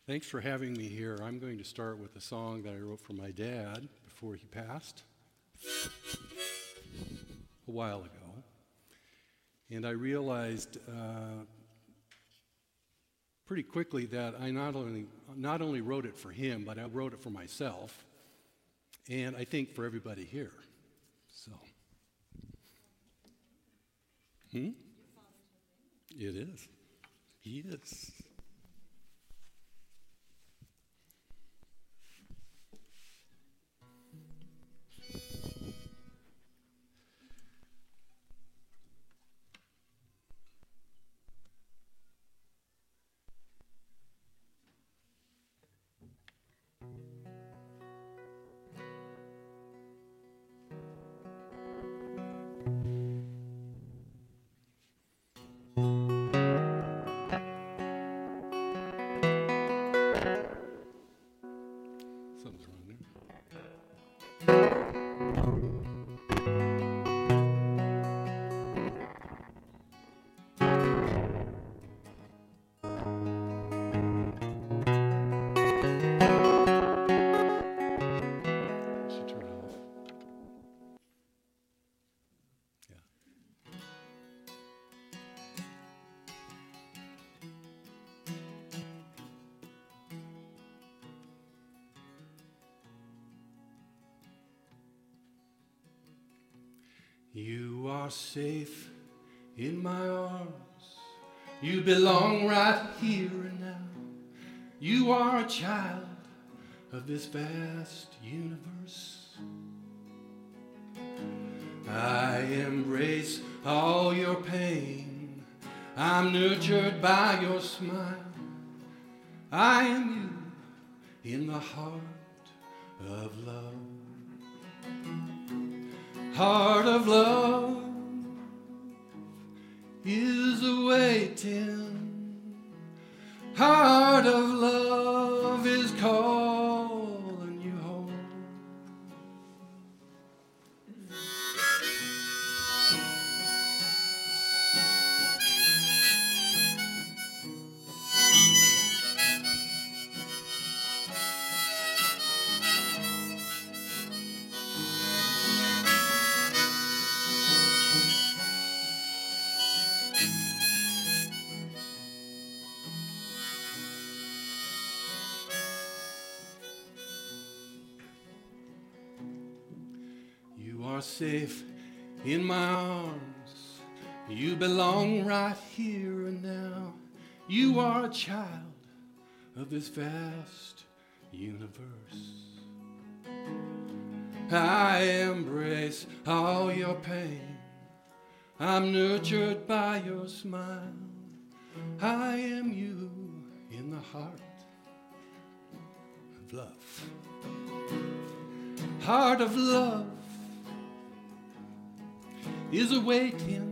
Thanks for having me here. I'm going to start with a song that I wrote for my dad before he passed a while ago. And I realized pretty quickly that I not only wrote it for him, but I wrote it for myself, and I think for everybody here. So, it is. He is. Something's wrong there. I should turn it off. Yeah. You are safe in my arms. You belong right here and now. You are a child of this vast universe. I embrace all your pain. I'm nurtured by your smile. I am you in the heart of love. Heart of love is awaiting. Heart of love is calling you home. You are safe in my arms. You belong right here and now. You are a child of this vast universe. I embrace all your pain. I'm nurtured by your smile. I am you in the heart of love. Heart of love is awaiting.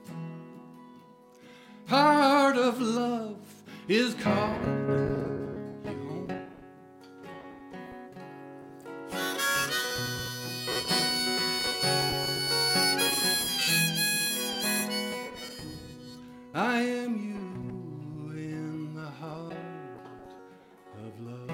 Heart of love is calling you home. I am you in the heart of love.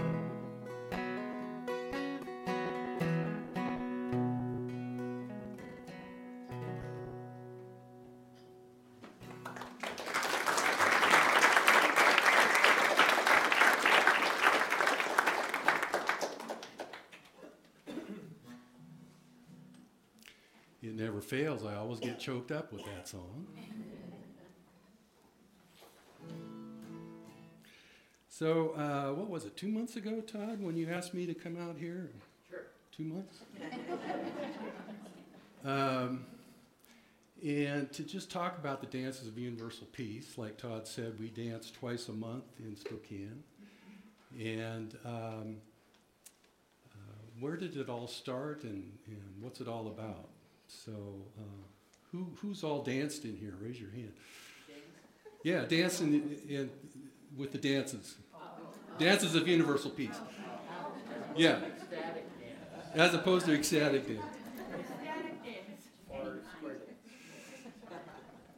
It never fails. I always get choked up with that song. So, what was it, 2 months ago, Todd, when you asked me to come out here? Sure. 2 months? And to just talk about the Dances of Universal Peace. Like Todd said, we dance twice a month in Spokane. And where did it all start, and what's it all about? So, who's all danced in here? Raise your hand. Yeah, dancing with the dances. Dances of Universal Peace. Yeah. As opposed to ecstatic dance.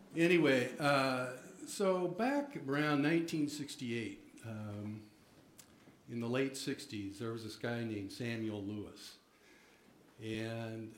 Anyway, so back around 1968, in the late 60s, there was this guy named Samuel Lewis. And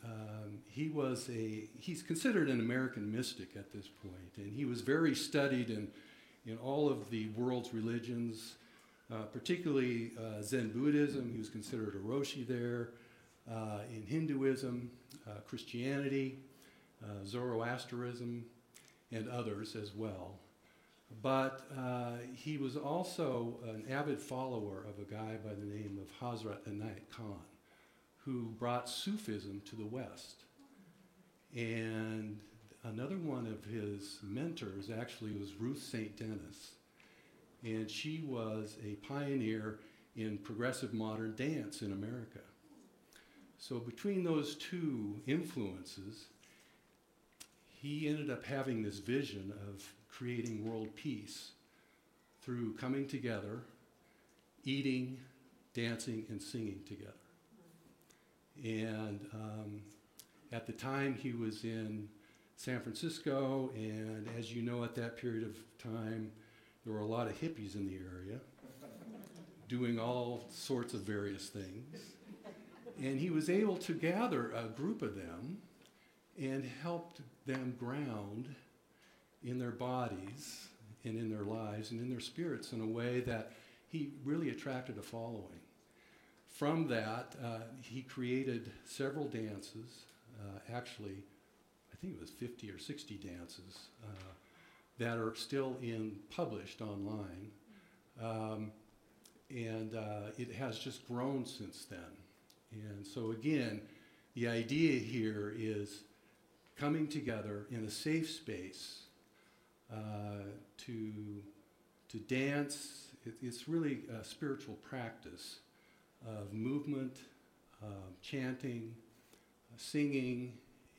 he's considered an American mystic at this point. And he was very studied in all of the world's religions, particularly Zen Buddhism. He was considered a Roshi there. In Hinduism, Christianity, Zoroastrianism, and others as well. But he was also an avid follower of a guy by the name of Hazrat Inayat Khan, who brought Sufism to the West. And another one of his mentors actually was Ruth St. Denis. And she was a pioneer in progressive modern dance in America. So between those two influences, he ended up having this vision of creating world peace through coming together, eating, dancing, and singing together. And at the time he was in San Francisco, and as you know, at that period of time, there were a lot of hippies in the area doing all sorts of various things. And he was able to gather a group of them and helped them ground in their bodies and in their lives and in their spirits in a way that he really attracted a following. From that, he created several dances, actually, I think it was 50 or 60 dances that are still published online. And it has just grown since then. And so again, the idea here is coming together in a safe space to dance. It's really a spiritual practice of movement, chanting, singing,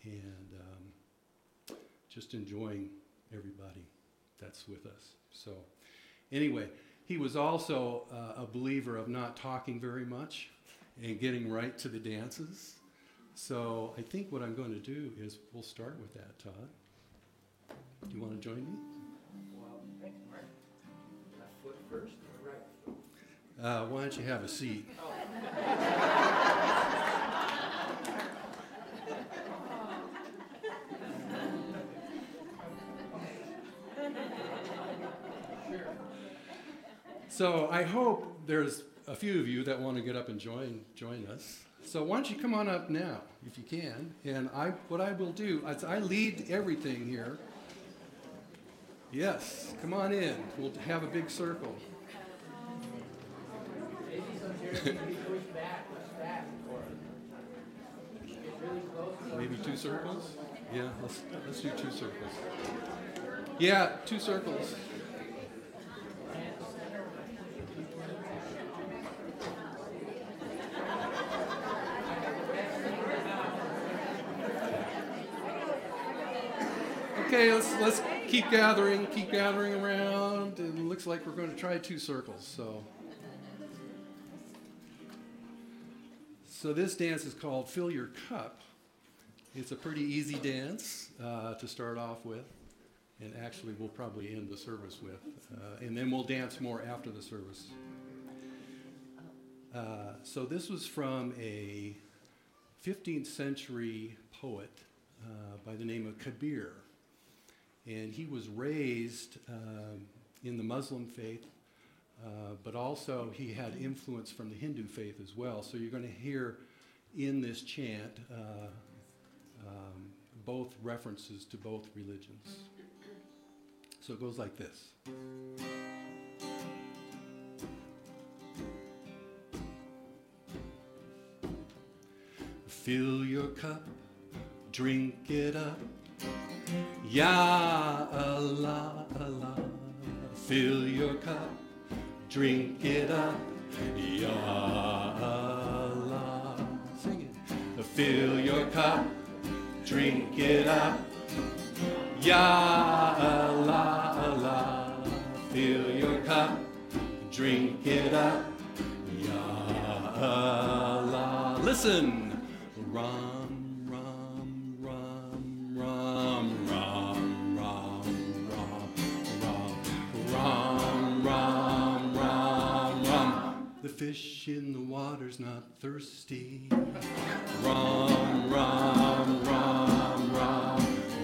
and just enjoying everybody that's with us. So anyway, he was also a believer of not talking very much and getting right to the dances. So I think what I'm going to do is we'll start with that, Todd. Do you want to join me? Well, thanks, Mark. Left foot first or right foot? Why don't you have a seat? So I hope there's a few of you that want to get up and join us. So why don't you come on up now, if you can. And what I will do is I lead everything here. Yes, come on in. We'll have a big circle. Maybe some chairs can be pushed back. What's that for? Get really close. Maybe 2 circles? Yeah, let's do 2 circles. Yeah, 2 circles. Okay, let's keep gathering around. It looks like we're going to try 2 circles. So this dance is called Fill Your Cup. It's a pretty easy dance to start off with, and actually we'll probably end the service with, and then we'll dance more after the service. So this was from a 15th century poet by the name of Kabir. And he was raised in the Muslim faith, but also he had influence from the Hindu faith as well. So you're going to hear in this chant both references to both religions. So it goes like this. Fill your cup, drink it up. Ya Allah, Allah, fill your cup, drink it up. Ya Allah, sing it. Fill your cup, drink it up. Ya Allah, Allah, fill your cup, drink it up. Ya Allah, listen. Ram, ram, ram, ram, ram, ram, ram, ram, ram, ram, ram, ram. The fish in the water's not thirsty. Rum, rum, rum, rum.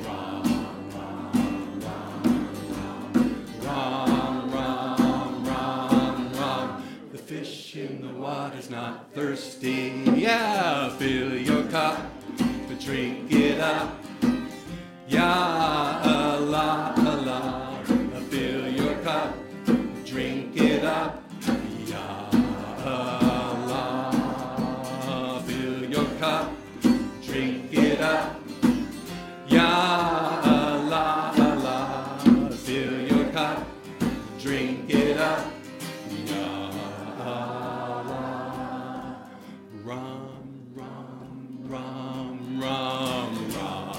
In the water's not thirsty. Yeah, fill your cup, but drink it up. Ya Allah, Allah, fill your cup, drink it up. Ya Allah, fill your cup, drink it up. Ya Allah, Allah, fill your cup, drink it up. Rum, rum, rum, rum, rum,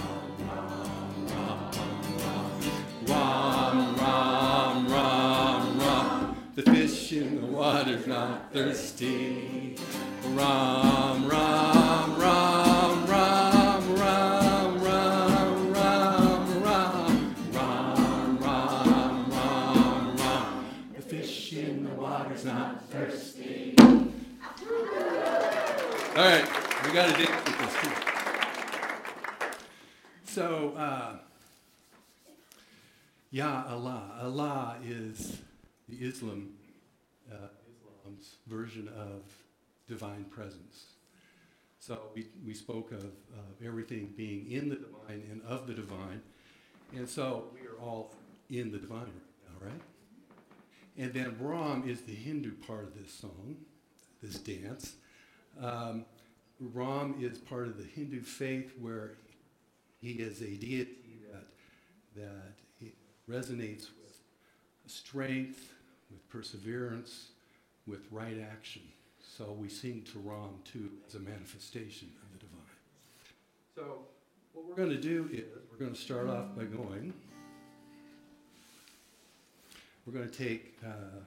rum, rum, rum, rum. The fish in the water's not thirsty. Rum, rum, rum, rum, rum, rum, rum, rum, rum, rum, rum, rum. The fish in the water's not thirsty. All right, we got to dance with this too. So, Ya Allah. Allah is the Islam's version of divine presence. So we spoke of everything being in the divine and of the divine. And so we are all in the divine right now, right? And then Ram is the Hindu part of this song, this dance. Ram is part of the Hindu faith where he is a deity that he resonates with strength, with perseverance, with right action. So we sing to Ram too as a manifestation of the divine. So what we're going to do is we're going to start off by going. We're going to take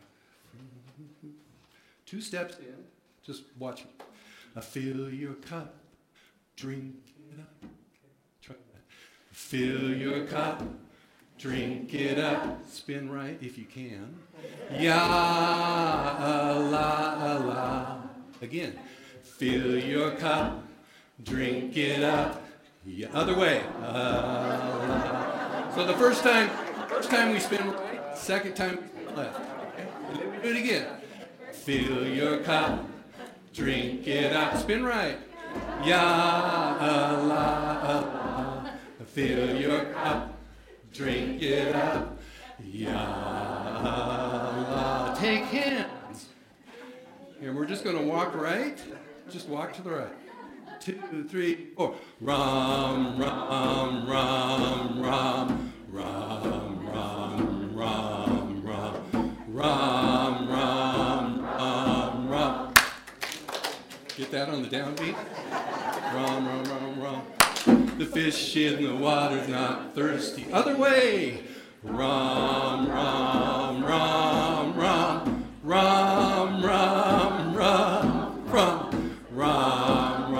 2 steps in. Just watch me. Fill your cup, drink it up. Try that. Fill your cup, drink it up. Spin right if you can. Ya Allah, Allah. Again. Fill your cup, drink it up. Yeah, other way. Allah. So the first time we spin right, second time we spin left. Okay? And then we do it again. Fill your cup. Drink it up, spin right. Ya Allah, Allah, fill your cup, drink it up. Ya Allah, take hands. And we're just going to walk right. Just walk to the right. 2, 3, 4. Rum, rum, rum, rum, rum, rum, rum, rum, rum, rum, rum, rum. Get that on the downbeat? Rum, rum, rum, rum. The fish in the water's not thirsty. Other way. Rum, rum, rum, rum, rum, rum, rum, rum, rum,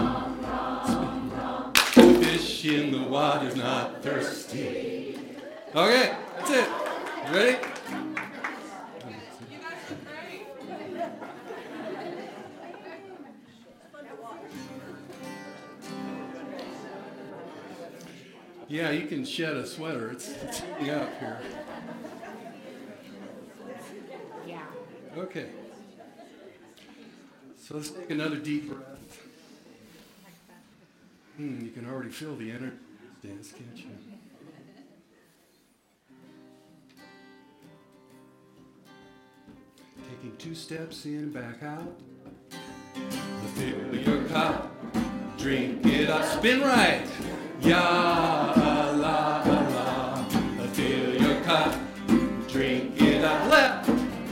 rum. The fish in the water's not thirsty. Okay, that's it. You ready? Yeah, you can shed a sweater. It's heating up here. Yeah. Okay. So let's take another deep breath. You can already feel the energy of this dance, can't you? Taking 2 steps in, back out. Fill your cup, drink it up, spin right. Ya Allah, Allah, fill your cup, drink it up, left.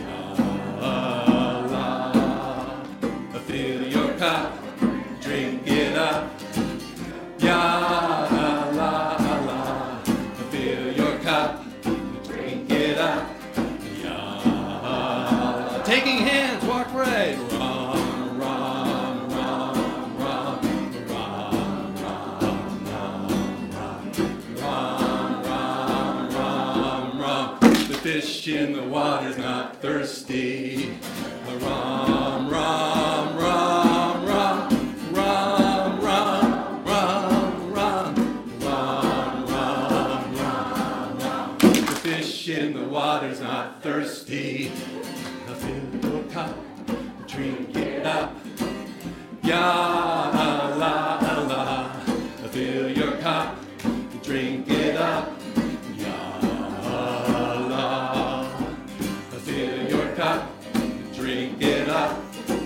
Allah, fill your cup, drink it up. Ya Allah, Allah, fill your cup, drink it up. Ya Allah. Taking hands, walk right. Fish in the water's not thirsty. The thirsty. Fill your cup, drink it up. Ya la la, fill your cup, drink it up. Ya la, fill your cup, drink it up.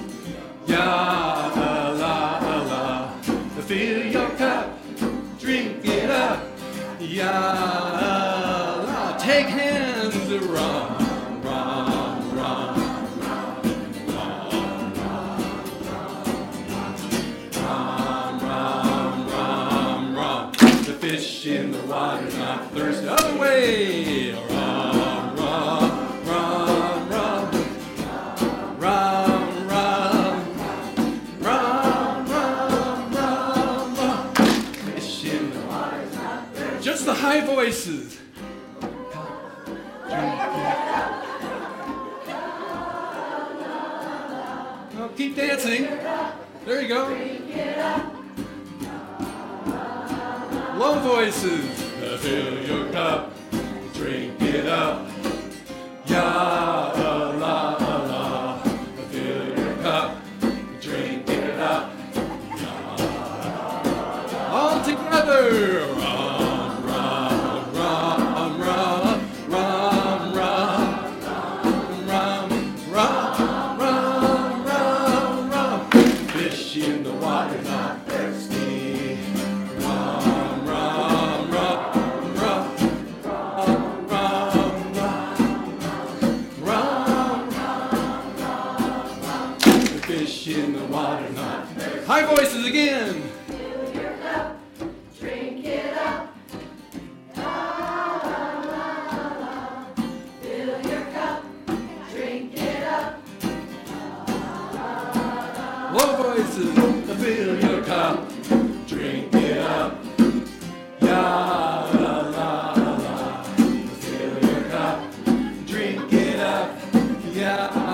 Ya la la, fill your cup, drink it up. Ya la, take hands, run, run, run. Fish in the water, not thirsty. Other way. Rum, rum, rum, rum. Rum, rum. Rum, rum, rum, rum. Fish in the water, not thirsty. Just the high voices. Oh, keep dancing. There you go. Low voices. Fill your cup, drink it up. Ya la la. Fill your cup, drink it up. All together. Rum, rum, rum, rum, rum, rum, rum, rum, rum, rum. Fish in the water, not thirsty. In the water, not high voices again. Fill your cup, drink it up. La la la la. Fill your cup, drink it up. Low voices, fill your cup, drink it up. Ya la la la, fill your cup, drink it up. Ya.